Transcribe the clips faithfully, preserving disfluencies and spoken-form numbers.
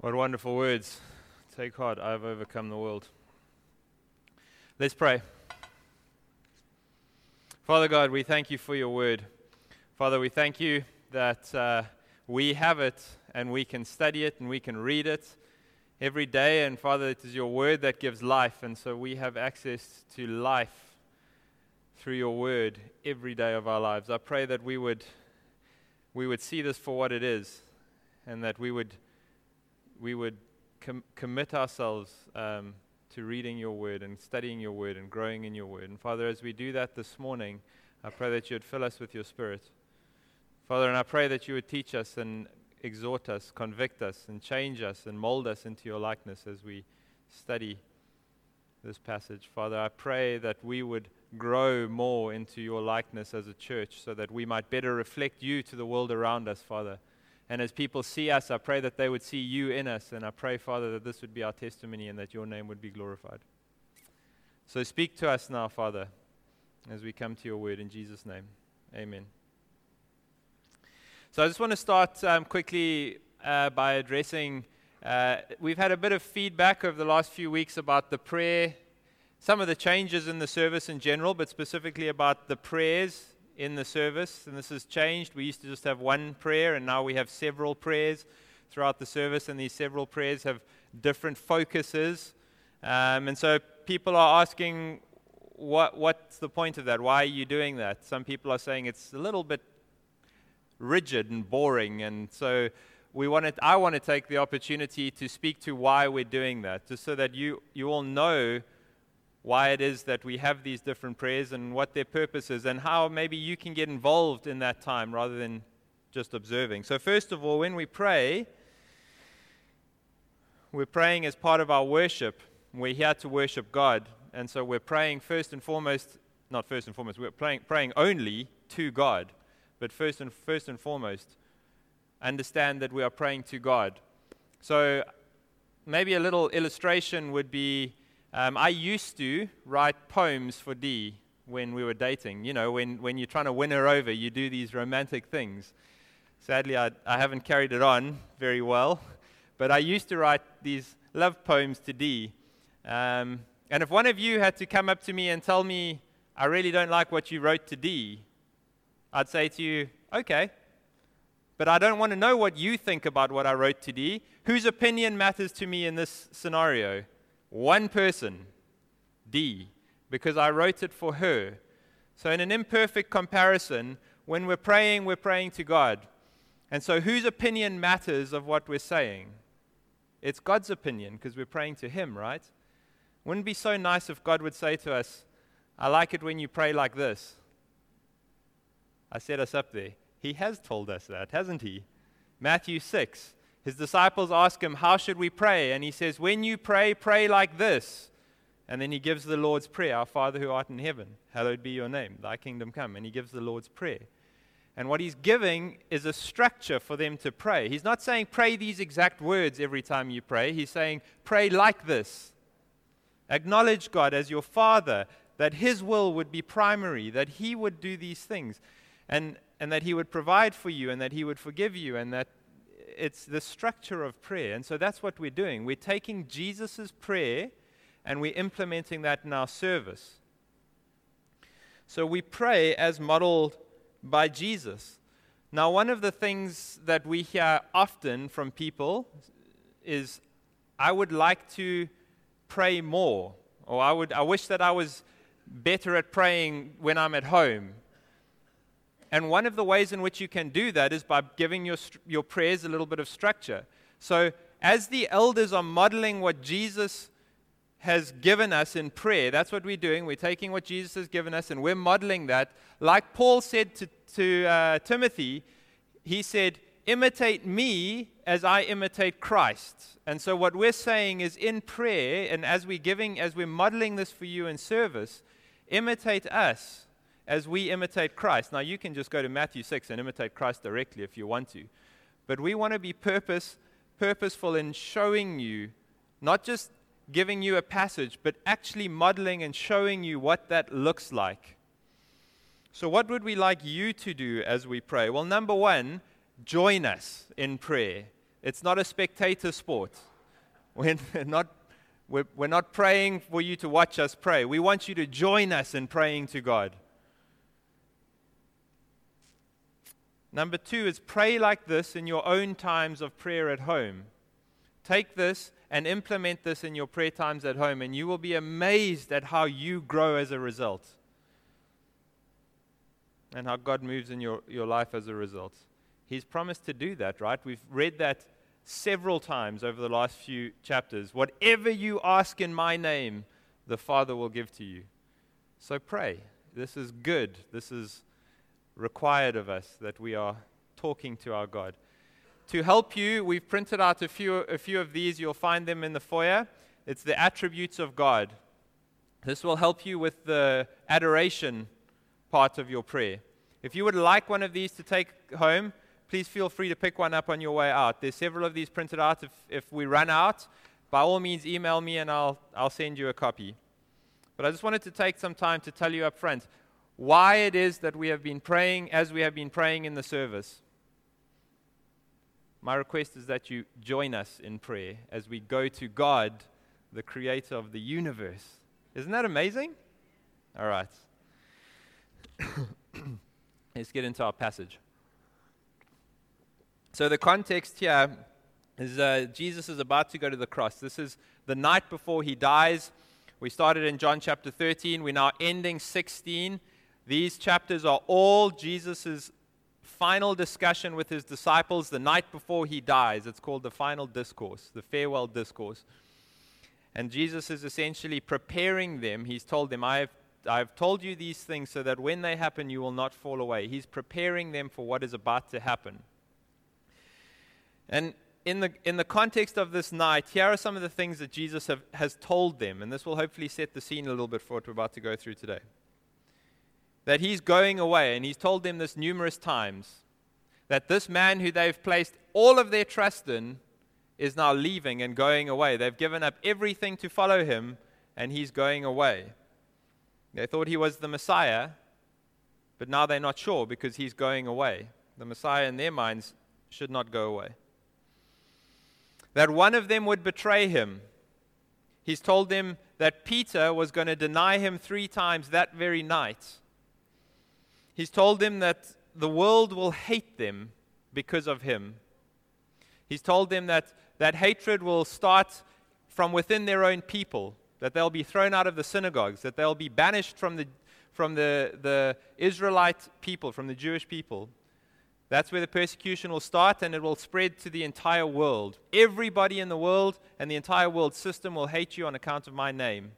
What wonderful words. Take heart, I have overcome the world. Let's pray. Father God, we thank you for your word. Father, we thank you that uh, we have it and we can study it and we can read it every day. And Father, it is your word that gives life. And so we have access to life through your word every day of our lives. I pray that we would we would see this for what it is, and that we would we would com- commit ourselves um, to reading your word and studying your word and growing in your word. And Father, as we do that this morning, I pray that you would fill us with your Spirit. Father, and I pray that you would teach us and exhort us, convict us, and change us and mold us into your likeness as we study this passage. Father, I pray that we would grow more into your likeness as a church so that we might better reflect you to the world around us, Father. And as people see us, I pray that they would see you in us. And I pray, Father, that this would be our testimony and that your name would be glorified. So speak to us now, Father, as we come to your word in Jesus' name. Amen. So I just want to start um, quickly uh, by addressing, uh, we've had a bit of feedback over the last few weeks about the prayer, some of the changes in the service in general, but specifically about the prayers in the service. And this has changed. We used to just have one prayer, and now we have several prayers throughout the service, and these several prayers have different focuses. Um, and so people are asking, what what's the point of that? Why are you doing that? Some people are saying it's a little bit rigid and boring, and so we wanted, I want to take the opportunity to speak to why we're doing that, just so that you, you all know why it is that we have these different prayers and what their purpose is and how maybe you can get involved in that time rather than just observing. So first of all, when we pray, we're praying as part of our worship. We're here to worship God, and so we're praying first and foremost, not first and foremost, we're praying, praying only to God. But first and first and foremost, understand that we are praying to God. So maybe a little illustration would be, um, I used to write poems for Dee when we were dating. You know, when, when you're trying to win her over, you do these romantic things. Sadly, I, I haven't carried it on very well. But I used to write these love poems to Dee. Um, and if one of you had to come up to me and tell me, I really don't like what you wrote to Dee, I'd say to you, okay, but I don't want to know what you think about what I wrote to Dee. Whose opinion matters to me in this scenario? One person, Dee, because I wrote it for her. So in an imperfect comparison, when we're praying, we're praying to God. And so whose opinion matters of what we're saying? It's God's opinion, because we're praying to Him, right? Wouldn't it be so nice if God would say to us, I like it when you pray like this? I set us up there. He has told us that, hasn't He? Matthew six. His disciples ask Him, how should we pray? And He says, when you pray, pray like this. And then He gives the Lord's Prayer, our Father who art in heaven, hallowed be your name, thy kingdom come. And He gives the Lord's Prayer. And what He's giving is a structure for them to pray. He's not saying pray these exact words every time you pray. He's saying pray like this. Acknowledge God as your Father, that His will would be primary, that He would do these things. And and that He would provide for you, and that He would forgive you, and that it's the structure of prayer. And so that's what we're doing. We're taking Jesus' prayer, and we're implementing that in our service. So we pray as modeled by Jesus. Now, one of the things that we hear often from people is, I would like to pray more, or I would I wish that I was better at praying when I'm at home. And one of the ways in which you can do that is by giving your your prayers a little bit of structure. So as the elders are modeling what Jesus has given us in prayer, that's what we're doing. We're taking what Jesus has given us and we're modeling that. Like Paul said to, to uh, Timothy, he said, imitate me as I imitate Christ. And so what we're saying is in prayer, and as we're giving, as we're modeling this for you in service, imitate us as we imitate Christ. Now, you can just go to Matthew six and imitate Christ directly if you want to. But we want to be purpose, purposeful in showing you, not just giving you a passage, but actually modeling and showing you what that looks like. So what would we like you to do as we pray? Well, number one, join us in prayer. It's not a spectator sport. We're not, we're, we're not praying for you to watch us pray. We want you to join us in praying to God. Number two is pray like this in your own times of prayer at home. Take this and implement this in your prayer times at home, and you will be amazed at how you grow as a result and how God moves in your, your life as a result. He's promised to do that, right? We've read that several times over the last few chapters. Whatever you ask in my name, the Father will give to you. So pray. This is good. This is required of us, that we are talking to our God. To help you, we've printed out a few, a few of these. You'll find them in the foyer. It's the attributes of God. This will help you with the adoration part of your prayer. If you would like one of these to take home, please feel free to pick one up on your way out. There's several of these printed out. If, if we run out, by all means, email me and I'll, I'll send you a copy. But I just wanted to take some time to tell you up front why it is that we have been praying as we have been praying in the service. My request is that you join us in prayer as we go to God, the creator of the universe. Isn't that amazing? All right. Let's get into our passage. So the context here is uh, Jesus is about to go to the cross. This is the night before he dies. We started in John chapter thirteen. We're now ending sixteen. These chapters are all Jesus' final discussion with his disciples the night before he dies. It's called the final discourse, the farewell discourse. And Jesus is essentially preparing them. He's told them, I have, I've told you these things so that when they happen, you will not fall away. He's preparing them for what is about to happen. And in the in the context of this night, here are some of the things that Jesus have, has told them. And this will hopefully set the scene a little bit for what we're about to go through today. That he's going away, and he's told them this numerous times, that this man who they've placed all of their trust in is now leaving and going away. They've given up everything to follow him, and he's going away. They thought he was the Messiah, but now they're not sure because he's going away. The Messiah in their minds should not go away. That one of them would betray him. He's told them that Peter was going to deny him three times that very night. He's told them that the world will hate them because of him. He's told them that that hatred will start from within their own people, that they'll be thrown out of the synagogues, that they'll be banished from the from the, the Israelite people, from the Jewish people. That's where the persecution will start, and it will spread to the entire world. Everybody in the world and the entire world system will hate you on account of my name.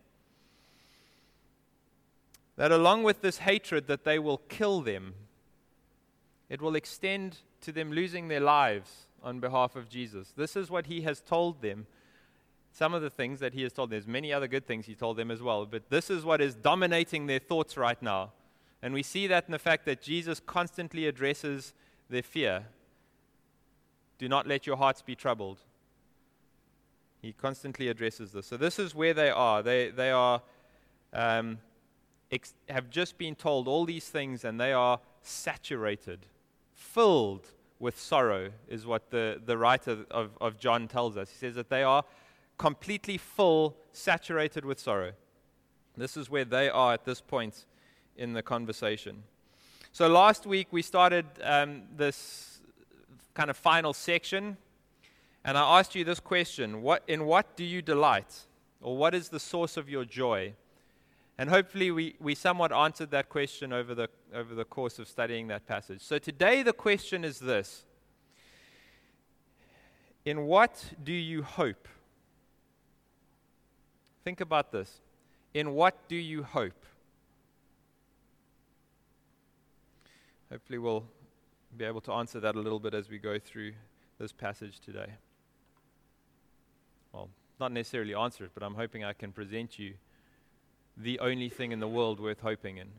That along with this hatred, that they will kill them. It will extend to them losing their lives on behalf of Jesus. This is what he has told them. Some of the things that he has told them. There's many other good things he told them as well. But this is what is dominating their thoughts right now. And we see that in the fact that Jesus constantly addresses their fear. Do not let your hearts be troubled. He constantly addresses this. So this is where they are. They, they are... Um, Ex- have just been told all these things, and they are saturated, filled with sorrow, is what the, the writer of, of John tells us. He says that they are completely full, saturated with sorrow. This is where they are at this point in the conversation. So last week we started um, this kind of final section, and I asked you this question: What in what do you delight, or what is the source of your joy? And hopefully we, we somewhat answered that question over the over the course of studying that passage. So today the question is this: in what do you hope? Think about this. In what do you hope? Hopefully we'll be able to answer that a little bit as we go through this passage today. Well, not necessarily answer it, but I'm hoping I can present you the only thing in the world worth hoping in.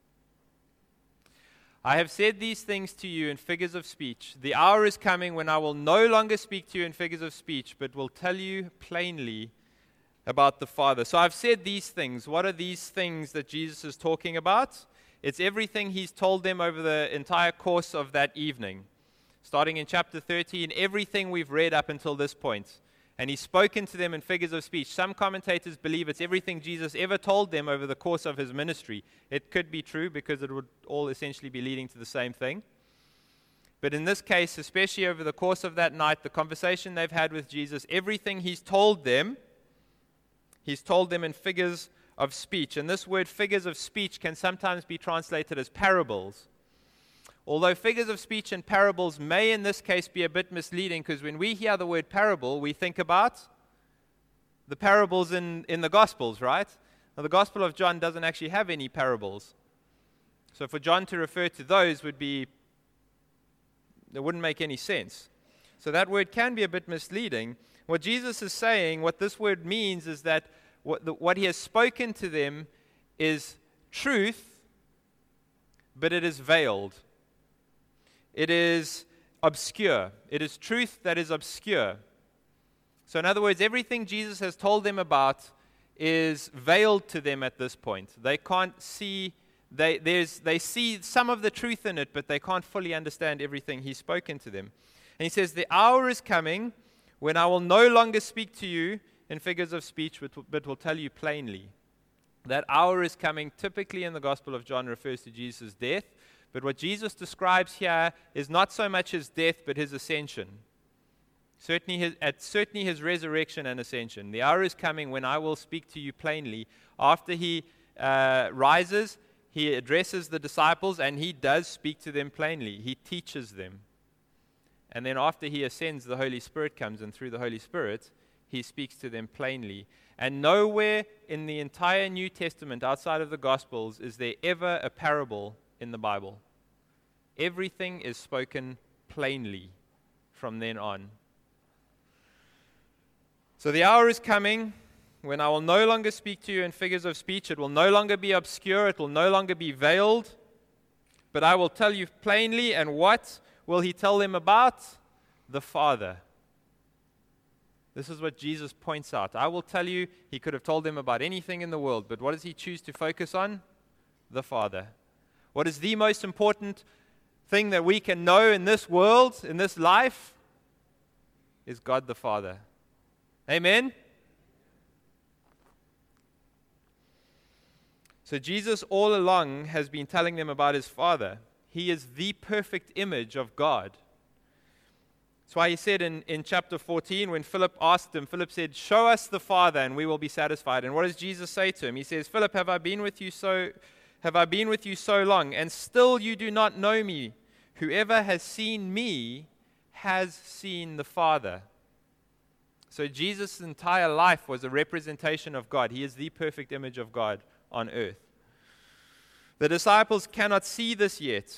I have said these things to you in figures of speech. The hour is coming when I will no longer speak to you in figures of speech, but will tell you plainly about the Father. So I've said these things. What are these things that Jesus is talking about? It's everything he's told them over the entire course of that evening. starting in chapter thirteen, everything we've read up until this point. And he's spoken to them in figures of speech. Some commentators believe it's everything Jesus ever told them over the course of his ministry. It could be true because it would all essentially be leading to the same thing. But in this case, especially over the course of that night, the conversation they've had with Jesus, everything he's told them, he's told them in figures of speech. And this word figures of speech can sometimes be translated as parables. Although figures of speech and parables may in this case be a bit misleading, because when we hear the word parable, we think about the parables in, in the Gospels, right? Now, the Gospel of John doesn't actually have any parables. So for John to refer to those would be, it wouldn't make any sense. So that word can be a bit misleading. What Jesus is saying, what this word means is that what, the, what he has spoken to them is truth, but it is veiled. It is obscure. It is truth that is obscure. So in other words, everything Jesus has told them about is veiled to them at this point. They can't see, they, there's, they see some of the truth in it, but they can't fully understand everything he's spoken to them. And he says, the hour is coming when I will no longer speak to you in figures of speech, but, but will tell you plainly. That hour is coming, typically in the Gospel of John, refers to Jesus' death. But what Jesus describes here is not so much his death, but his ascension. Certainly his, at certainly his resurrection and ascension. The hour is coming when I will speak to you plainly. After he uh, rises, he addresses the disciples, and he does speak to them plainly. He teaches them. And then after he ascends, the Holy Spirit comes, and through the Holy Spirit, he speaks to them plainly. And nowhere in the entire New Testament, outside of the Gospels, is there ever a parable in the Bible. Everything is spoken plainly from then on. So the hour is coming when I will no longer speak to you in figures of speech. It will no longer be obscure. It will no longer be veiled. But I will tell you plainly. And what will he tell them about? The Father. This is what Jesus points out. I will tell you, he could have told them about anything in the world. But what does he choose to focus on? The Father. What is the most important thing that we can know in this world, in this life, is God the Father. Amen? So Jesus all along has been telling them about his Father. He is the perfect image of God. That's why he said in, in chapter fourteen, when Philip asked him, Philip said, show us the Father and we will be satisfied. And what does Jesus say to him? He says, Philip, have I been with you so Have I been with you so long, and still you do not know me? Whoever has seen me has seen the Father. So Jesus' entire life was a representation of God. He is the perfect image of God on earth. The disciples cannot see this yet.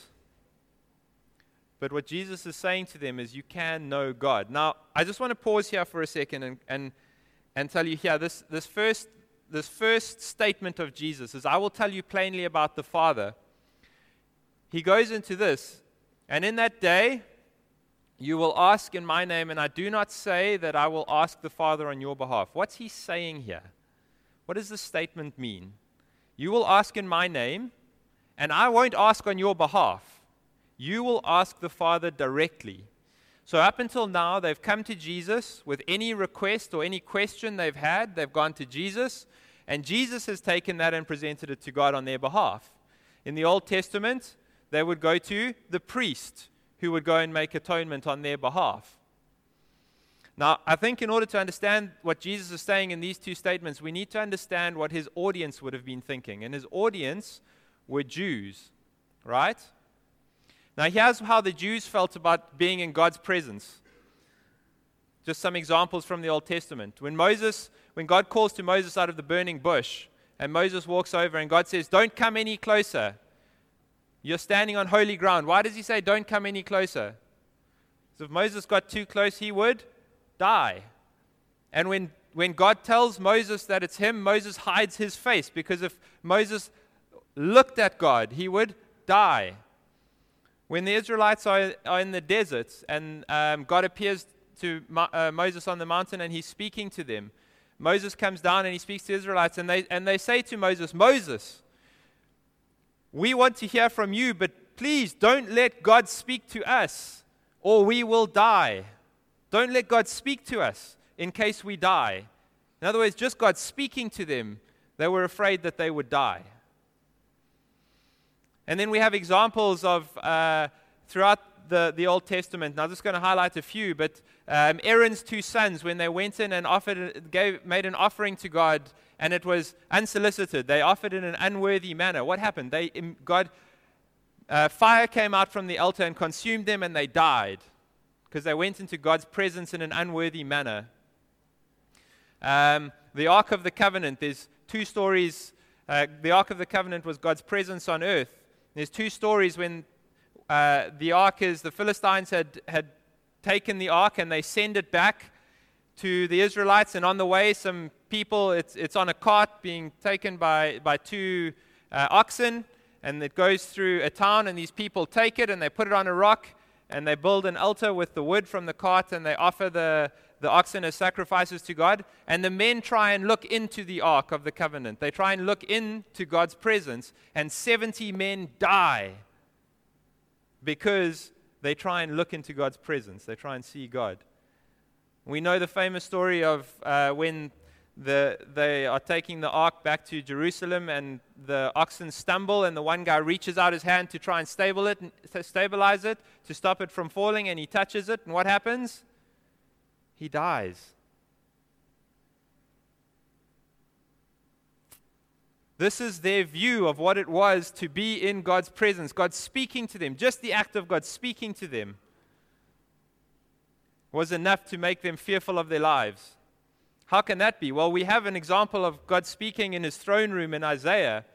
But what Jesus is saying to them is you can know God. Now, I just want to pause here for a second and, and, and tell you here, this, this first This first statement of Jesus is, I will tell you plainly about the Father. He goes into this, and in that day, you will ask in my name, and I do not say that I will ask the Father on your behalf. What's he saying here? What does this statement mean? You will ask in my name, and I won't ask on your behalf. You will ask the Father directly. So up until now, they've come to Jesus with any request or any question they've had. They've gone to Jesus, and Jesus has taken that and presented it to God on their behalf. In the Old Testament, they would go to the priest who would go and make atonement on their behalf. Now, I think in order to understand what Jesus is saying in these two statements, we need to understand what his audience would have been thinking. And his audience were Jews, right? Now, here's how the Jews felt about being in God's presence. Just some examples from the Old Testament. When Moses, when God calls to Moses out of the burning bush, and Moses walks over and God says, don't come any closer. You're standing on holy ground. Why does he say, don't come any closer? Because if Moses got too close, he would die. And when, when God tells Moses that it's him, Moses hides his face, because if Moses looked at God, he would die. When the Israelites are, are in the desert and um, God appears to Mo- uh, Moses on the mountain and he's speaking to them, Moses comes down and he speaks to the Israelites, and they, and they say to Moses, Moses, we want to hear from you, but please don't let God speak to us or we will die. Don't let God speak to us in case we die. In other words, just God speaking to them, they were afraid that they would die. And then we have examples of uh, throughout the, the Old Testament. Now, I'm just going to highlight a few, but um, Aaron's two sons, when they went in and offered, gave, made an offering to God, and it was unsolicited, they offered in an unworthy manner. What happened? They, God, uh, fire came out from the altar and consumed them, and they died because they went into God's presence in an unworthy manner. Um, the Ark of the Covenant, there's two stories. Uh, the Ark of the Covenant was God's presence on earth. There's two stories when uh, the Ark is, the Philistines had, had taken the Ark and they send it back to the Israelites, and on the way some people, it's, it's on a cart being taken by, by two uh, oxen, and it goes through a town, and these people take it and they put it on a rock, and they build an altar with the wood from the cart, and they offer the the oxen as sacrifices to God, and the men try and look into the Ark of the Covenant. They try and look into God's presence, and seventy men die because they try and look into God's presence. They try and see God. We know the famous story of uh, when the, they are taking the Ark back to Jerusalem, and the oxen stumble, and the one guy reaches out his hand to try and stable it, stabilize it, to stop it from falling, and he touches it, and what happens? He dies. This is their view of what it was to be in God's presence, God speaking to them. Just the act of God speaking to them was enough to make them fearful of their lives. How can that be? Well, we have an example of God speaking in his throne room in Isaiah.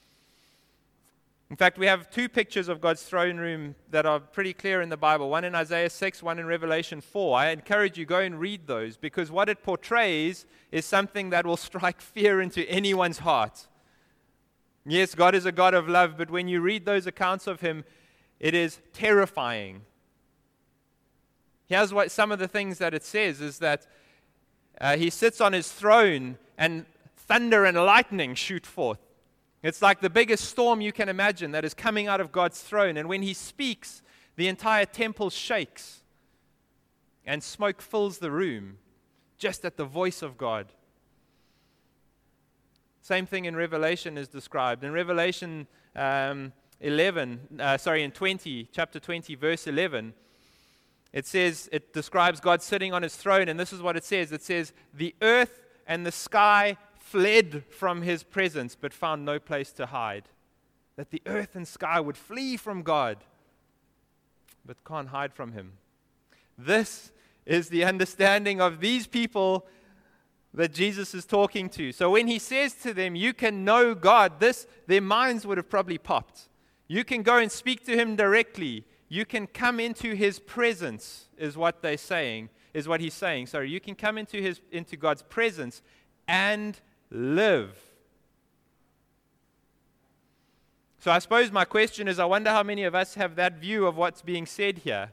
In fact, we have two pictures of God's throne room that are pretty clear in the Bible. One in Isaiah six, one in Revelation four. I encourage you, go and read those, because what it portrays is something that will strike fear into anyone's heart. Yes, God is a God of love, but when you read those accounts of him, it is terrifying. Here's what some of the things that it says is that uh, he sits on his throne and thunder and lightning shoot forth. It's like the biggest storm you can imagine that is coming out of God's throne. And when he speaks, the entire temple shakes and smoke fills the room just at the voice of God. Same thing in Revelation is described. In Revelation um, eleven, uh, sorry, in twenty, chapter twenty, verse eleven, it says, it describes God sitting on his throne, and this is what it says. It says, the earth and the sky fled from his presence, but found no place to hide. That the earth and sky would flee from God, but can't hide from him. This is the understanding of these people that Jesus is talking to. So when he says to them, you can know God, this, their minds would have probably popped. You can go and speak to him directly. You can come into his presence, is what they're saying, is what he's saying. Sorry, you can come into his into God's presence and live. So I suppose my question is, I wonder how many of us have that view of what's being said here.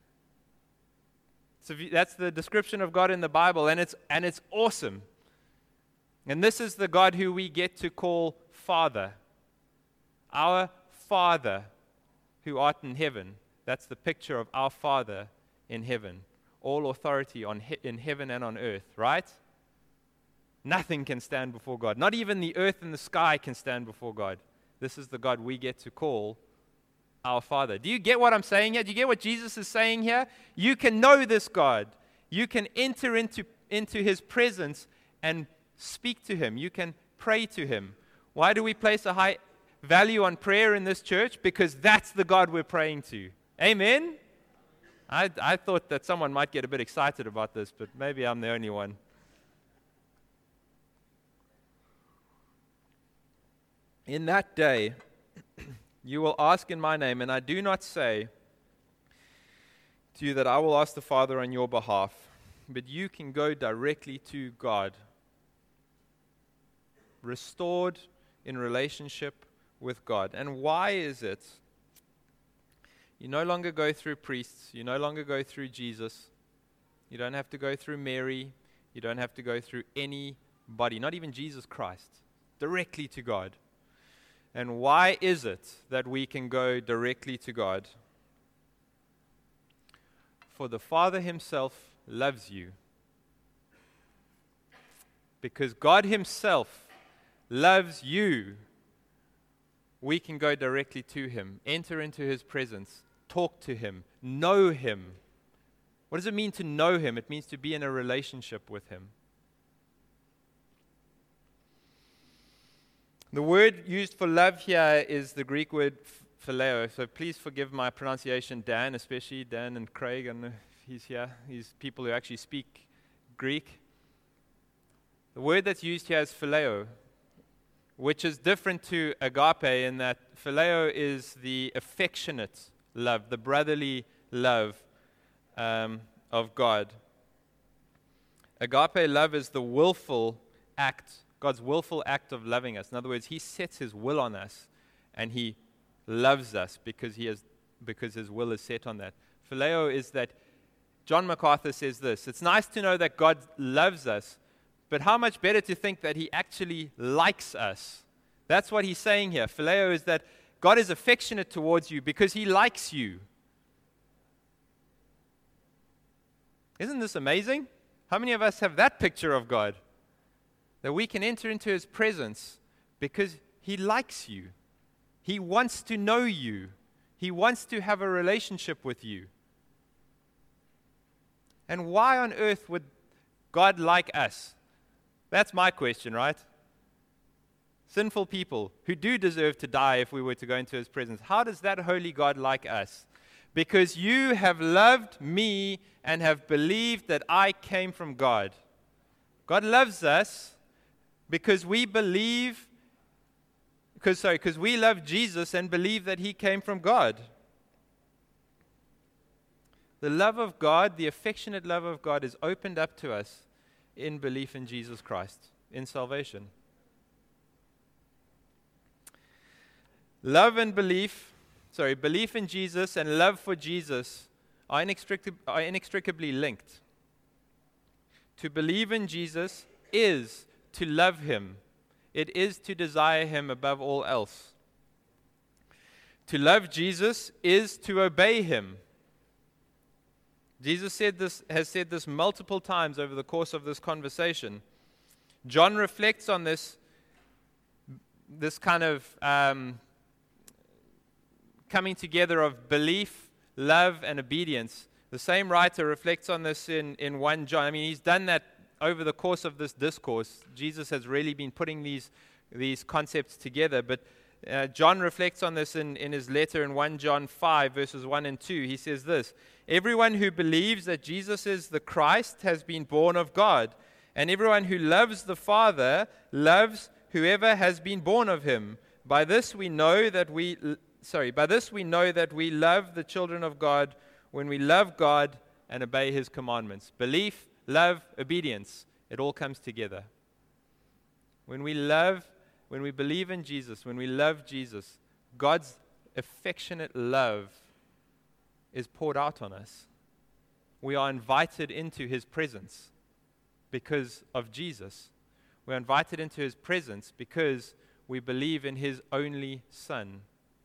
So that's the description of God in the Bible, and it's and it's awesome. And this is the God who we get to call Father. Our Father who art in heaven. That's the picture of our Father in heaven. All authority on he- in heaven and on earth, right? Nothing can stand before God. Not even the earth and the sky can stand before God. This is the God we get to call our Father. Do you get what I'm saying here? Do you get what Jesus is saying here? You can know this God. You can enter into, into his presence and speak to him. You can pray to him. Why do we place a high value on prayer in this church? Because that's the God we're praying to. Amen? I, I thought that someone might get a bit excited about this, but maybe I'm the only one. In that day, you will ask in my name, and I do not say to you that I will ask the Father on your behalf, but you can go directly to God, restored in relationship with God. And why is it you no longer go through priests, you no longer go through Jesus, you don't have to go through Mary, you don't have to go through anybody, not even Jesus Christ, directly to God? And why is it that we can go directly to God? For the Father himself loves you. Because God himself loves you, we can go directly to him, enter into his presence, talk to him, know him. What does it mean to know him? It means to be in a relationship with him. The word used for love here is the Greek word phileo. So please forgive my pronunciation, Dan, especially Dan and Craig. I don't know if he's here. These people who actually speak Greek. The word that's used here is phileo, which is different to agape in that phileo is the affectionate love, the brotherly love um, of God. Agape love is the willful act, God's willful act of loving us. In other words, he sets his will on us, and he loves us because he has, because his will is set on that. Phileo is that, John MacArthur says this, it's nice to know that God loves us, but how much better to think that he actually likes us. That's what he's saying here. Phileo is that God is affectionate towards you because he likes you. Isn't this amazing? How many of us have that picture of God? That we can enter into his presence because he likes you. He wants to know you. He wants to have a relationship with you. And why on earth would God like us? That's my question, right? Sinful people who do deserve to die if we were to go into his presence. How does that holy God like us? Because you have loved me and have believed that I came from God. God loves us because we believe, because sorry, because we love Jesus and believe that he came from God. The love of God, the affectionate love of God, is opened up to us in belief in Jesus Christ, in salvation. Love and belief, sorry, belief in Jesus and love for Jesus are, inextric- are inextricably linked. To believe in Jesus is to love him. It is to desire him above all else. To love Jesus is to obey him. Jesus said this, has said this multiple times over the course of this conversation. John reflects on this, this kind of um, coming together of belief, love, and obedience. The same writer reflects on this in, in First John. I mean, he's done that over the course of this discourse. Jesus has really been putting these, these concepts together. But uh, John reflects on this in, in his letter in First John five, verses one and two. He says this, everyone who believes that Jesus is the Christ has been born of God. And everyone who loves the Father loves whoever has been born of him. By this we know that we... Sorry, by this we know that we love the children of God when we love God and obey his commandments. Belief, love, obedience, it all comes together. When we love, when we believe in Jesus, when we love Jesus, God's affectionate love is poured out on us. We are invited into his presence because of Jesus. We're invited into his presence because we believe in his only Son.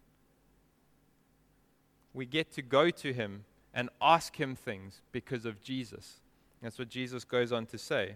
We get to go to him and ask him things because of Jesus. That's what Jesus goes on to say.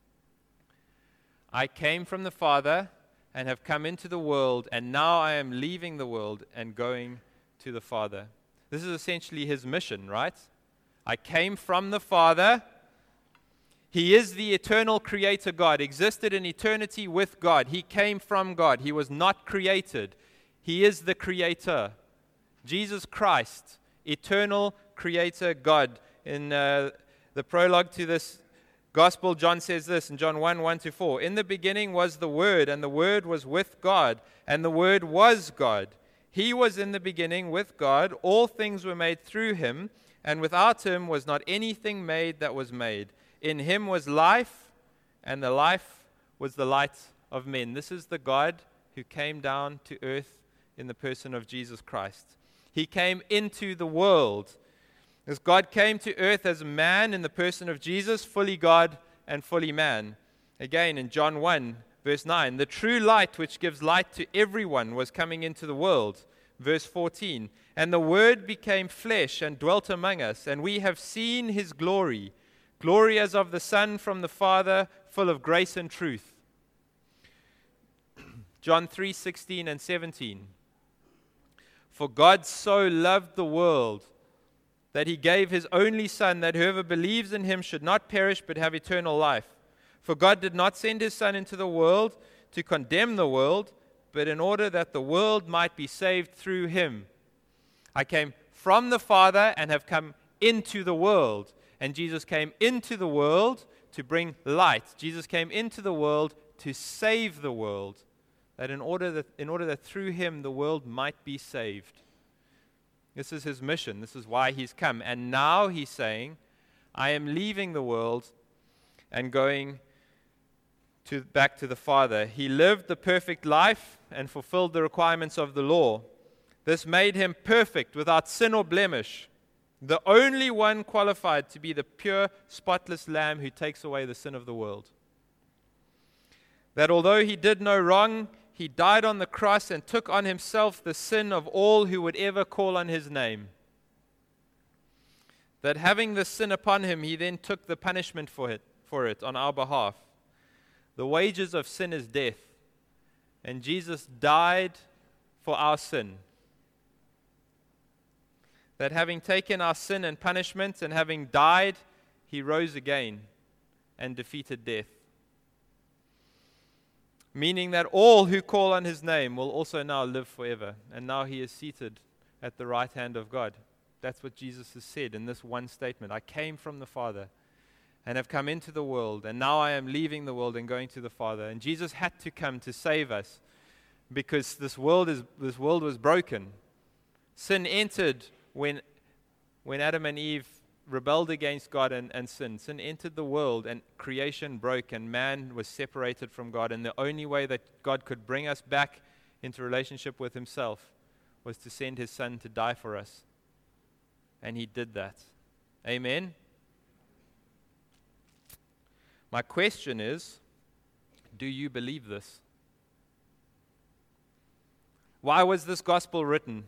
I came from the Father and have come into the world, and now I am leaving the world and going to the Father. This is essentially his mission, right? I came from the Father. He is the eternal creator God, existed in eternity with God. He came from God. He was not created. He is the creator. Jesus Christ, eternal creator God. In uh, the prologue to this gospel, John says this in John one, one to four. In the beginning was the Word, and the Word was with God, and the Word was God. He was in the beginning with God. All things were made through him, and without him was not anything made that was made. In him was life, and the life was the light of men. This is the God who came down to earth in the person of Jesus Christ. He came into the world. As God came to earth as a man in the person of Jesus, fully God and fully man. Again, in John one, verse nine, the true light which gives light to everyone was coming into the world. Verse fourteen, And the Word became flesh and dwelt among us, and we have seen his glory, glory as of the Son from the Father, full of grace and truth. John three sixteen and seventeen. For God so loved the world that he gave his only Son, that whoever believes in him should not perish but have eternal life. For God did not send his Son into the world to condemn the world, but in order that the world might be saved through him. I came from the Father and have come into the world. And Jesus came into the world to bring light. Jesus came into the world to save the world, that in order that in order that through him the world might be saved. This is his mission. This is why he's come. And now he's saying, I am leaving the world and going to back to the Father. He lived the perfect life and fulfilled the requirements of the law. This made him perfect, without sin or blemish, the only one qualified to be the pure, spotless Lamb who takes away the sin of the world. That although he did no wrong, he died on the cross and took on himself the sin of all who would ever call on his name. That having this sin upon him, he then took the punishment for it, for it on our behalf. The wages of sin is death, and Jesus died for our sin. That having taken our sin and punishment and having died, he rose again and defeated death. Meaning that all who call on his name will also now live forever. And now he is seated at the right hand of God. That's what Jesus has said in this one statement. I came from the Father and have come into the world, and now I am leaving the world and going to the Father. And Jesus had to come to save us because this world is this world was broken. Sin entered when when Adam and Eve rebelled against God and, and sinned. Sin entered the world and creation broke and man was separated from God. And the only way that God could bring us back into relationship with himself was to send his Son to die for us. And he did that. Amen? My question is, do you believe this? Why was this gospel written?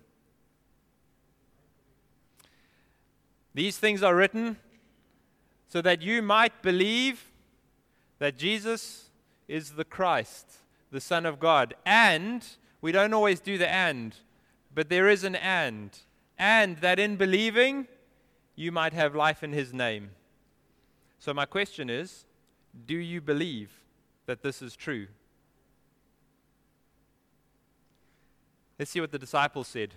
These things are written so that you might believe that Jesus is the Christ, the Son of God. And, we don't always do the and, but there is an and. And that in believing, you might have life in his name. So my question is, do you believe that this is true? Let's see what the disciples said.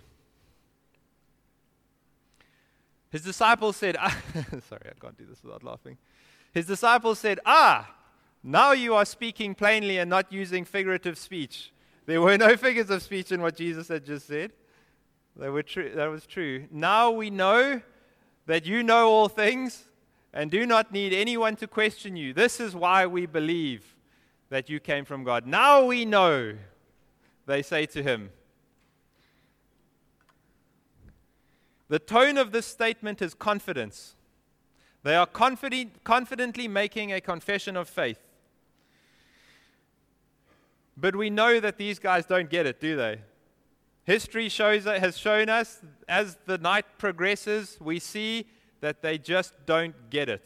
His disciples said, ah, sorry, I can't do this without laughing. His disciples said, ah, now you are speaking plainly and not using figurative speech. There were no figures of speech in what Jesus had just said. They were true. That was true. Now we know that you know all things and do not need anyone to question you. This is why we believe that you came from God. Now we know, they say to him. The tone of this statement is confidence. They are confident, confidently making a confession of faith. But we know that these guys don't get it, do they? History shows has shown us, as the night progresses, we see that they just don't get it.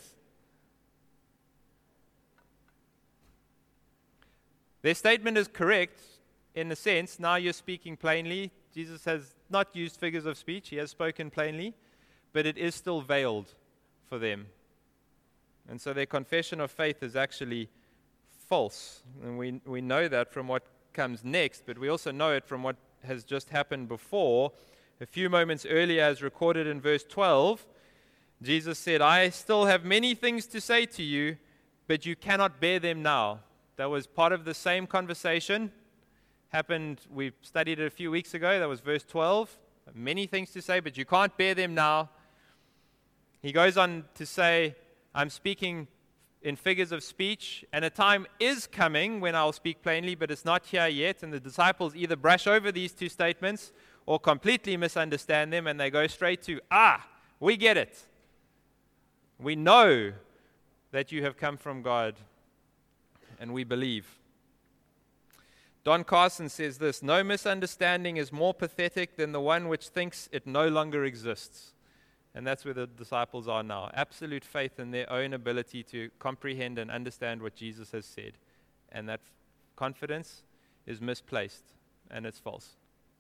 Their statement is correct in the sense, now you're speaking plainly. Jesus has not used figures of speech. He has spoken plainly, but it is still veiled for them. And so their confession of faith is actually false. And we, we know that from what comes next, but we also know it from what has just happened before. A few moments earlier, as recorded in verse twelve, Jesus said, I still have many things to say to you, but you cannot bear them now. That was part of the same conversation. Happened, we studied it a few weeks ago. That was verse twelve. Many things to say, but you can't bear them now. He goes on to say, I'm speaking in figures of speech, and a time is coming when I'll speak plainly, but it's not here yet. And the disciples either brush over these two statements or completely misunderstand them, and they go straight to, ah, we get it. We know that you have come from God, and we believe. Don Carson says this: no misunderstanding is more pathetic than the one which thinks it no longer exists. And that's where the disciples are now. Absolute faith in their own ability to comprehend and understand what Jesus has said. And that confidence is misplaced and it's false.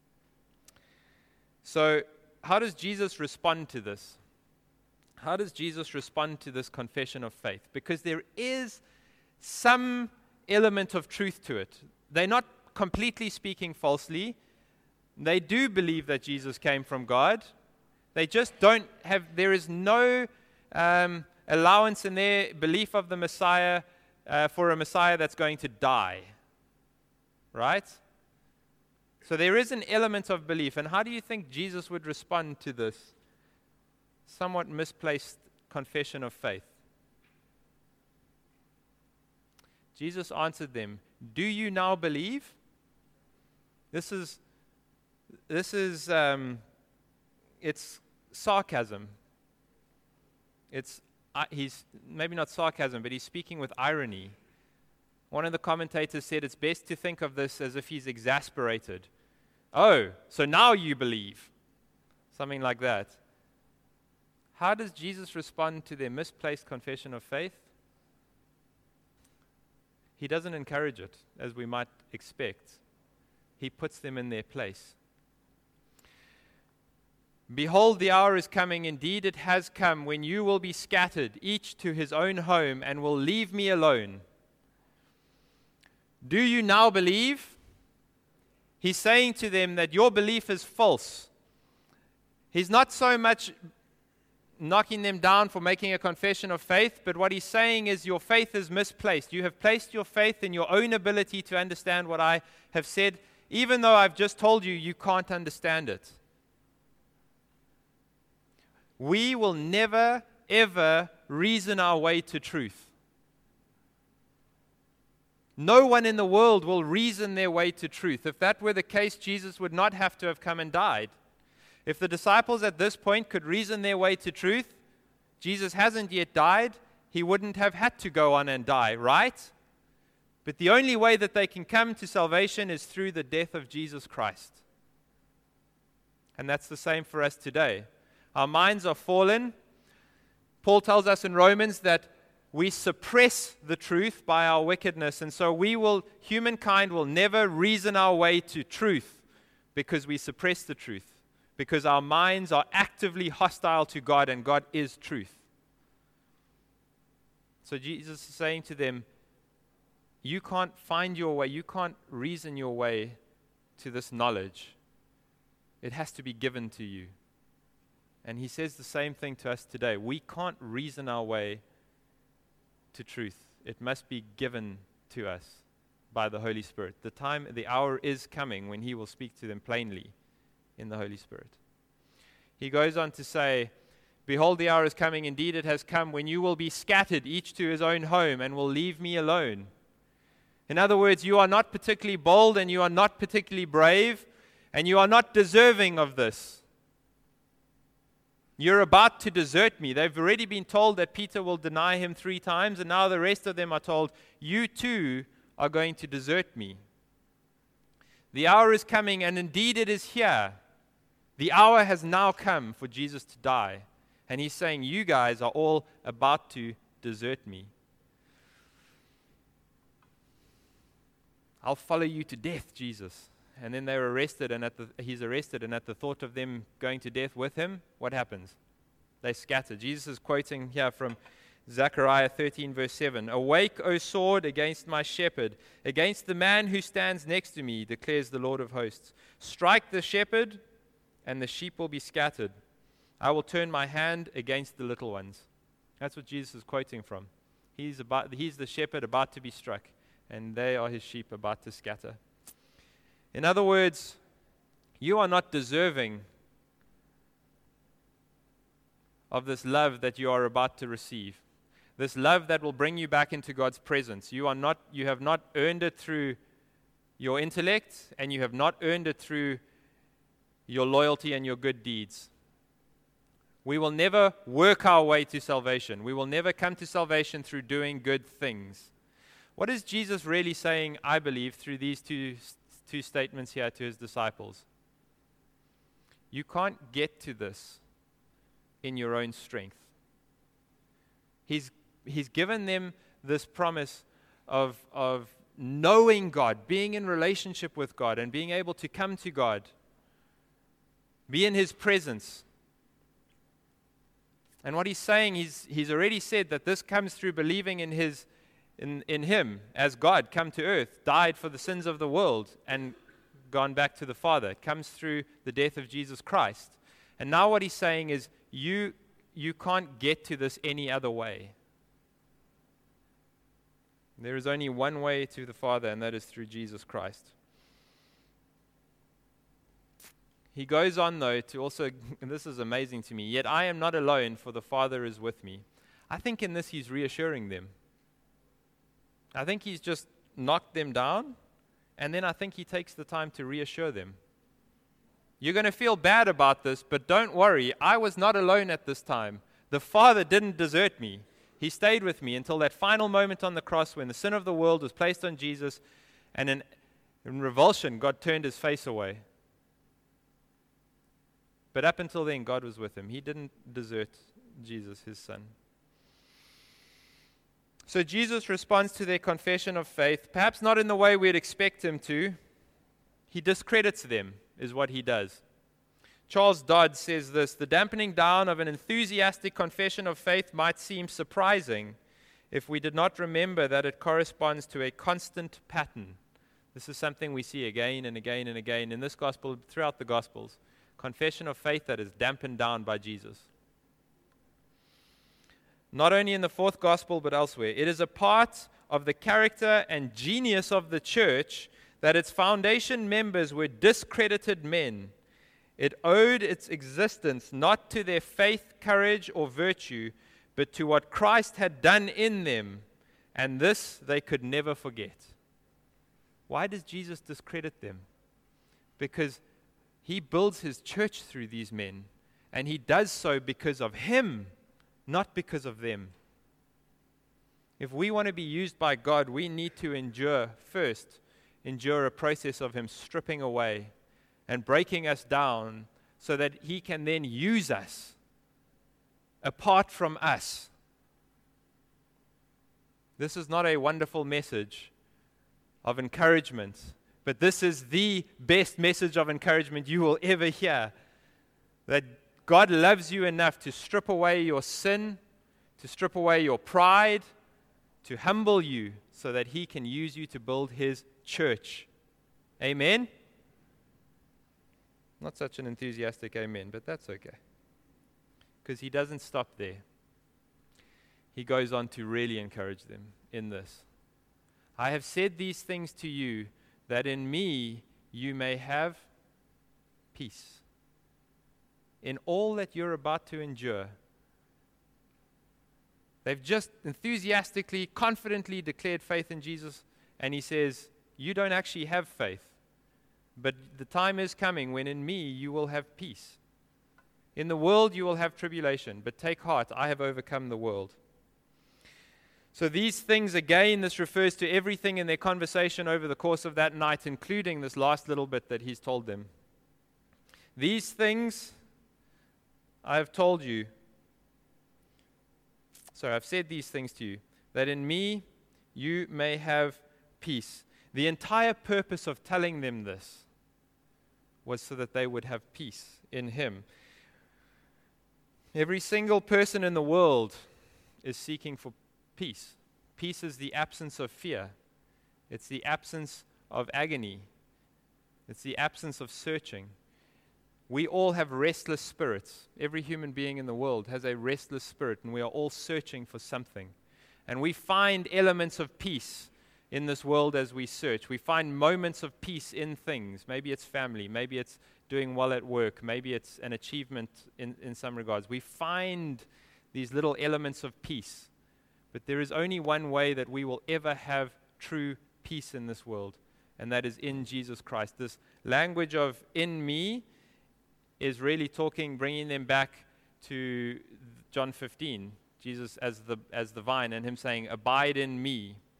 So, how does Jesus respond to this? How does Jesus respond to this confession of faith? Because there is some element of truth to it. They're not completely speaking falsely. They do believe that Jesus came from God. They just don't have, there is no um, allowance in their belief of the Messiah uh, for a Messiah that's going to die. Right? So there is an element of belief. And how do you think Jesus would respond to this somewhat misplaced confession of faith? Jesus answered them, "Do you now believe?" This is, this is, um, it's sarcasm. It's, uh, he's, maybe not sarcasm, but he's speaking with irony. One of the commentators said it's best to think of this as if he's exasperated. Oh, so now you believe. Something like that. How does Jesus respond to their misplaced confession of faith? He doesn't encourage it, as we might expect. He puts them in their place. Behold, the hour is coming, indeed it has come, when you will be scattered, each to his own home, and will leave me alone. Do you now believe? He's saying to them that your belief is false. He's not so much knocking them down for making a confession of faith, but what he's saying is your faith is misplaced. You have placed your faith in your own ability to understand what I have said, even though I've just told you you can't understand it. We will never, ever reason our way to truth. No one in the world will reason their way to truth. If that were the case, Jesus would not have to have come and died. If the disciples at this point could reason their way to truth, Jesus hasn't yet died, he wouldn't have had to go on and die, right? But the only way that they can come to salvation is through the death of Jesus Christ. And that's the same for us today. Our minds are fallen. Paul tells us in Romans that we suppress the truth by our wickedness, and so we will, humankind will never reason our way to truth because we suppress the truth. Because our minds are actively hostile to God, and God is truth. So Jesus is saying to them, you can't find your way, you can't reason your way to this knowledge. It has to be given to you. And he says the same thing to us today. We can't reason our way to truth. It must be given to us by the Holy Spirit. The time, the hour is coming when he will speak to them plainly in the Holy Spirit. He goes on to say, behold, the hour is coming, indeed it has come, when you will be scattered, each to his own home, and will leave me alone. In other words, you are not particularly bold, and you are not particularly brave, and you are not deserving of this. You're about to desert me. They've already been told that Peter will deny him three times, and now the rest of them are told, you too are going to desert me. The hour is coming, and indeed it is here. The hour has now come for Jesus to die. And he's saying, you guys are all about to desert me. I'll follow you to death, Jesus. And then they're arrested, and at the, he's arrested, and at the thought of them going to death with him, what happens? They scatter. Jesus is quoting here from Zechariah thirteen, verse seven. Awake, O sword, against my shepherd, against the man who stands next to me, declares the Lord of hosts. Strike the shepherd, and the sheep will be scattered. I will turn my hand against the little ones. That's what Jesus is quoting from. He's about, he's the shepherd about to be struck, and they are his sheep about to scatter. In other words, you are not deserving of this love that you are about to receive. This love that will bring you back into God's presence. You are not, you have not earned it through your intellect, and you have not earned it through your loyalty and your good deeds. We will never work our way to salvation. We will never come to salvation through doing good things. What is Jesus really saying, I believe, through these two, two statements here to his disciples? You can't get to this in your own strength. He's, he's given them this promise of, of knowing God, being in relationship with God, and being able to come to God, be in his presence. And what he's saying, he's, he's already said that this comes through believing in his in, in him as God come to earth, died for the sins of the world, and gone back to the Father. It comes through the death of Jesus Christ. And now what he's saying is, you, you can't get to this any other way. There is only one way to the Father, and that is through Jesus Christ. He goes on, though, to also, and this is amazing to me, yet I am not alone, for the Father is with me. I think in this he's reassuring them. I think he's just knocked them down, and then I think he takes the time to reassure them. You're going to feel bad about this, but don't worry, I was not alone at this time. The Father didn't desert me. He stayed with me until that final moment on the cross when the sin of the world was placed on Jesus, and in, in revulsion, God turned his face away. But up until then, God was with him. He didn't desert Jesus, his son. So Jesus responds to their confession of faith, perhaps not in the way we'd expect him to. He discredits them, is what he does. Charles Dodd says this: the dampening down of an enthusiastic confession of faith might seem surprising if we did not remember that it corresponds to a constant pattern. This is something we see again and again and again in this gospel, throughout the Gospels. Confession of faith that is dampened down by Jesus. Not only in the fourth gospel, but elsewhere. It is a part of the character and genius of the church that its foundation members were discredited men. It owed its existence not to their faith, courage, or virtue, but to what Christ had done in them, and this they could never forget. Why does Jesus discredit them? Because he builds his church through these men, and he does so because of him, not because of them. If we want to be used by God, we need to endure first, endure a process of him stripping away and breaking us down so that he can then use us apart from us. This is not a wonderful message of encouragement, but this is the best message of encouragement you will ever hear. That God loves you enough to strip away your sin, to strip away your pride, to humble you so that he can use you to build his church. Amen? Not such an enthusiastic amen, but that's okay. Because he doesn't stop there. He goes on to really encourage them in this. I have said these things to you, that in me you may have peace. In all that you're about to endure, they've just enthusiastically, confidently declared faith in Jesus, and he says, you don't actually have faith, but the time is coming when in me you will have peace. In the world you will have tribulation, but take heart, I have overcome the world. So these things, again, this refers to everything in their conversation over the course of that night, including this last little bit that he's told them. These things I have told you, sorry, I've said these things to you, that in me you may have peace. The entire purpose of telling them this was so that they would have peace in him. Every single person in the world is seeking for peace. Peace is the absence of fear. It's the absence of agony. It's the absence of searching. We all have restless spirits. Every human being in the world has a restless spirit, and we are all searching for something. And we find elements of peace in this world as we search. We find moments of peace in things. Maybe it's family. Maybe it's doing well at work. Maybe it's an achievement in, in some regards. We find these little elements of peace. But there is only one way that we will ever have true peace in this world, and that is in Jesus Christ. This language of in me is really talking, bringing them back to John fifteen, Jesus as the as the vine, and him saying, abide in me,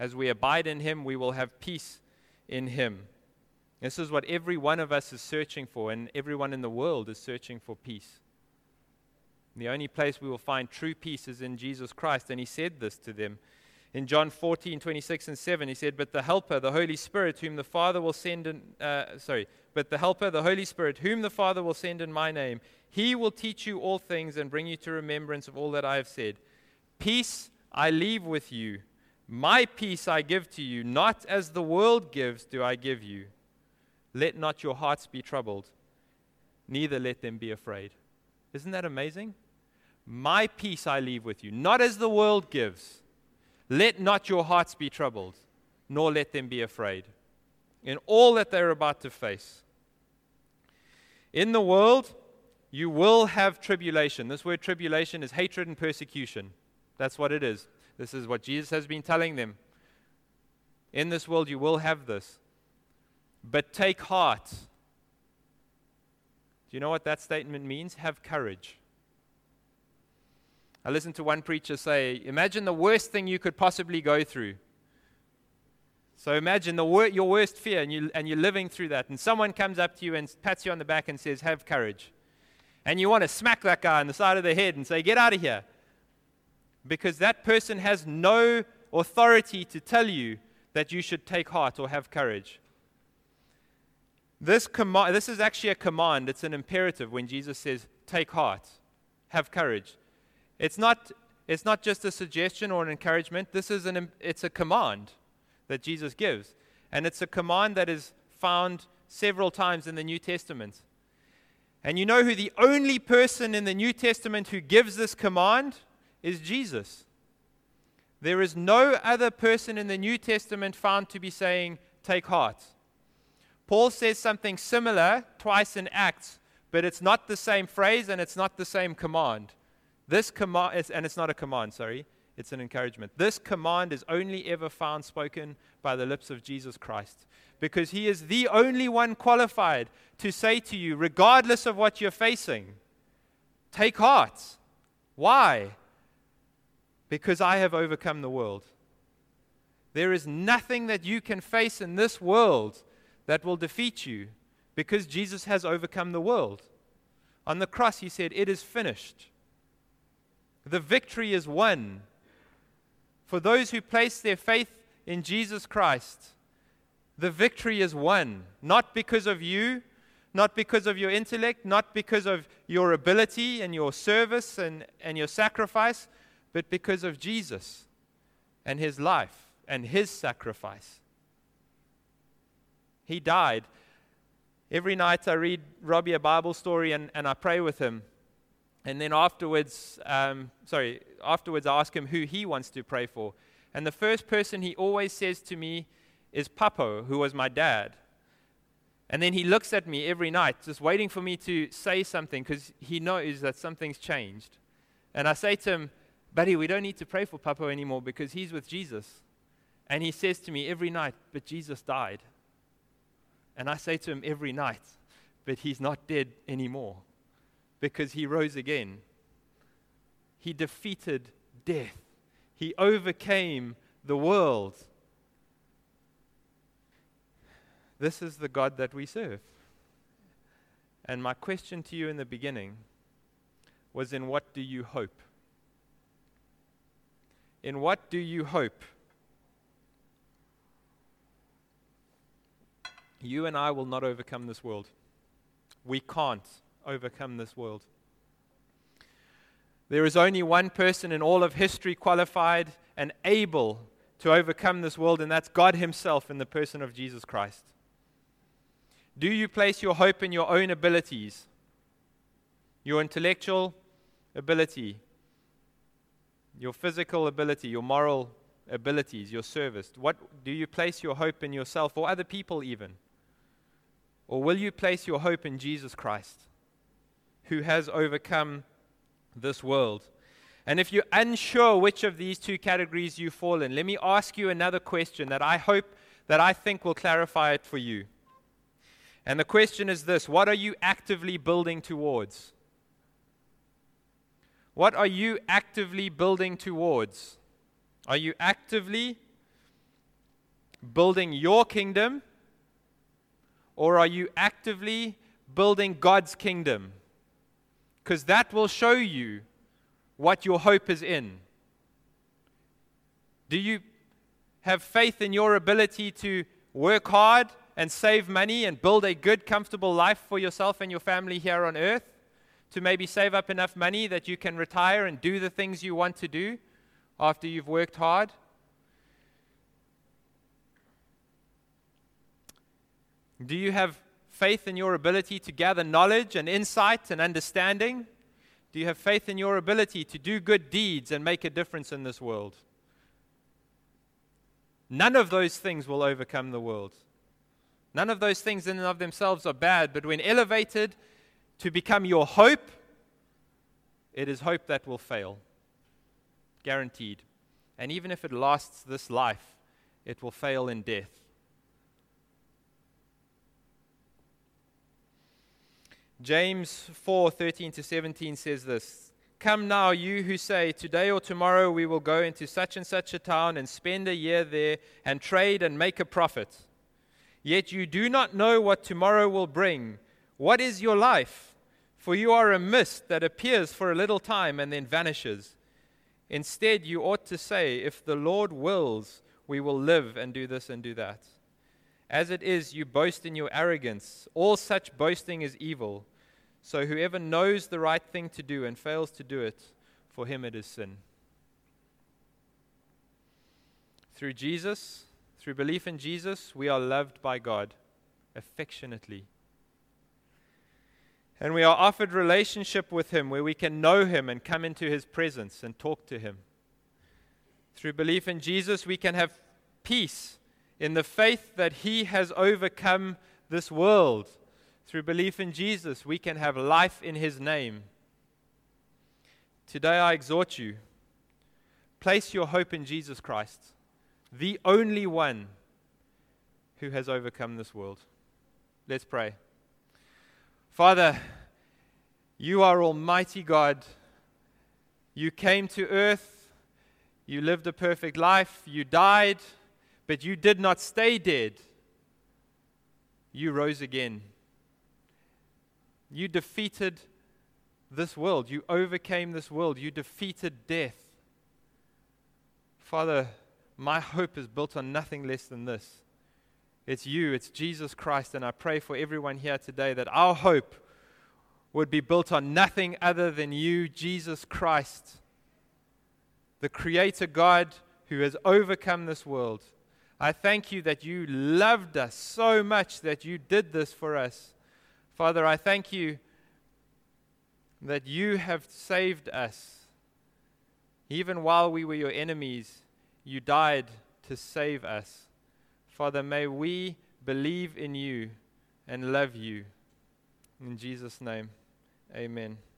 As we abide in Him, we will have peace in Him. This is what every one of us is searching for, and everyone in the world is searching for peace. The only place we will find true peace is in Jesus Christ, and He said this to them. In John fourteen, twenty-six and seven, He said, But the Helper, the Holy Spirit, whom the Father will send in, uh, sorry, but the Helper, the Holy Spirit, whom the Father will send in my name, He will teach you all things and bring you to remembrance of all that I have said. Peace I leave with you. My peace I give to you. Not as the world gives do I give you. Let not your hearts be troubled, neither let them be afraid. Isn't that amazing? My peace I leave with you, not as the world gives. Let not your hearts be troubled, nor let them be afraid in all that they're about to face. In the world, you will have tribulation. This word tribulation is hatred and persecution. That's what it is. This is what Jesus has been telling them. In this world, you will have this. But take heart. Do you know what that statement means? Have courage. I listened to one preacher say, imagine the worst thing you could possibly go through. So imagine the wor- your worst fear, and, you, and you're living through that, and someone comes up to you and pats you on the back and says, have courage. And you want to smack that guy on the side of the head and say, get out of here. Because that person has no authority to tell you that you should take heart or have courage. This command, this is actually a command. It's an imperative when Jesus says, take heart, have courage. It's not, it's not just a suggestion or an encouragement. This is an, it's a command that Jesus gives. And it's a command that is found several times in the New Testament. And you know who the only person in the New Testament who gives this command is Jesus. There is no other person in the New Testament found to be saying, take heart. Paul says something similar twice in Acts, but it's not the same phrase and it's not the same command. This command, is, and it's not a command, sorry, it's an encouragement. This command is only ever found spoken by the lips of Jesus Christ, because He is the only one qualified to say to you, regardless of what you're facing, take heart. Why? Because I have overcome the world. There is nothing that you can face in this world that will defeat you, because Jesus has overcome the world. On the cross, He said, it is finished. The victory is won. For those who place their faith in Jesus Christ, the victory is won. Not because of you, not because of your intellect, not because of your ability and your service and, and your sacrifice, but because of Jesus and His life and His sacrifice. He died. Every night I read Robbie a Bible story and, and I pray with him. And then afterwards, um, sorry, afterwards I ask him who he wants to pray for. And the first person he always says to me is Papo, who was my dad. And then he looks at me every night, just waiting for me to say something, because he knows that something's changed. And I say to him, buddy, we don't need to pray for Papo anymore because he's with Jesus. And he says to me every night, but Jesus died. And I say to him every night, but he's not dead anymore, because He rose again. He defeated death. He overcame the world. This is the God that we serve. And my question to you in the beginning was, in what do you hope? In what do you hope? You and I will not overcome this world. We can't overcome this world. There is only one person in all of history qualified and able to overcome this world, and that's God Himself in the person of Jesus Christ. Do you place your hope in your own abilities, your intellectual ability, your physical ability, your moral abilities, your service? What do you place your hope in yourself or other people even? Or will you place your hope in Jesus Christ, who has overcome this world? And if you're unsure which of these two categories you fall in, let me ask you another question that I hope, that I think will clarify it for you. And the question is this: what are you actively building towards? What are you actively building towards? Are you actively building your kingdom, or are you actively building God's kingdom? Because that will show you what your hope is in. Do you have faith in your ability to work hard and save money and build a good, comfortable life for yourself and your family here on earth? To maybe save up enough money that you can retire and do the things you want to do after you've worked hard? Do you have faith in your ability to gather knowledge and insight and understanding? Do you have faith in your ability to do good deeds and make a difference in this world? None of those things will overcome the world. None of those things in and of themselves are bad, but when elevated to become your hope, it is hope that will fail. Guaranteed. And even if it lasts this life, it will fail in death. James four thirteen to seventeen says this: Come now, you who say, today or tomorrow we will go into such and such a town and spend a year there and trade and make a profit. Yet you do not know what tomorrow will bring. What is your life? For you are a mist that appears for a little time and then vanishes. Instead, you ought to say, if the Lord wills, we will live and do this and do that. As it is, you boast in your arrogance. All such boasting is evil. So whoever knows the right thing to do and fails to do it, for him it is sin. Through Jesus, through belief in Jesus, we are loved by God affectionately. And we are offered relationship with Him where we can know Him and come into His presence and talk to Him. Through belief in Jesus, we can have peace in the faith that He has overcome this world. Through belief in Jesus, we can have life in His name. Today I exhort you, place your hope in Jesus Christ, the only one who has overcome this world. Let's pray. Father, you are Almighty God. You came to earth. You lived a perfect life. You died, but you did not stay dead. You rose again. You defeated this world. You overcame this world. You defeated death. Father, my hope is built on nothing less than this. It's you, it's Jesus Christ, and I pray for everyone here today that our hope would be built on nothing other than you, Jesus Christ, the Creator God who has overcome this world. I thank you that you loved us so much that you did this for us. Father, I thank you that you have saved us. Even while we were your enemies, you died to save us. Father, may we believe in you and love you. In Jesus' name, amen.